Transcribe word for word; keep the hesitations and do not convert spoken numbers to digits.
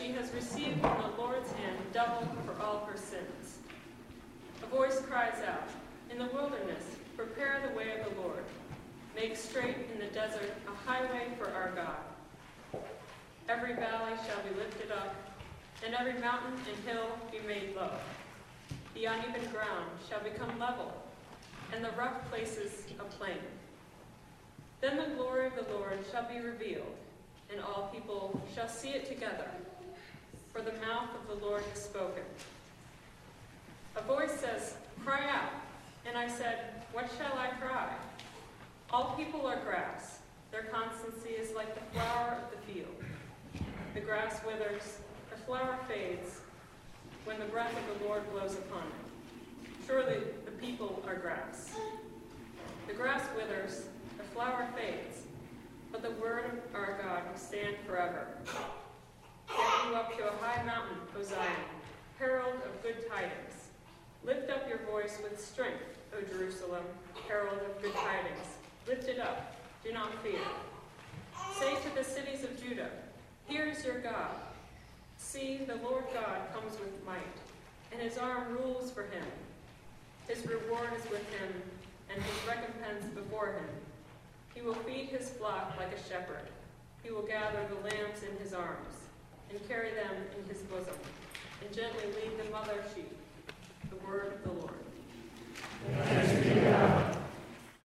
she has received from the Lord's hand double for all her sins. A voice cries out, in the wilderness, prepare the way of the Lord. Make straight in the desert a highway for our God. Every valley shall be lifted up, and every mountain and hill be made low. The uneven ground shall become level, and the rough places a plain. Then the glory of the Lord shall be revealed, and all people shall see it together, for the mouth of the Lord has spoken. A voice says, cry out. And I said, what shall I cry? All people are grass. Their constancy is like the flower of the field. The grass withers, the flower fades, when the breath of the Lord blows upon it. Surely the people are grass. The grass withers, the flower fades, but the word of our God will stand forever. Get you up to a high mountain, O Zion, herald of good tidings. Lift up your voice with strength, O Jerusalem, herald of good tidings. Lift it up, do not fear. Say to the cities of Judah, here is your God. See, the Lord God comes with might, and his arm rules for him. His reward is with him, and his recompense before him. He will feed his flock like a shepherd. He will gather the lambs in his arms, and carry them in his bosom, and gently lead the mother sheep. The word of the Lord.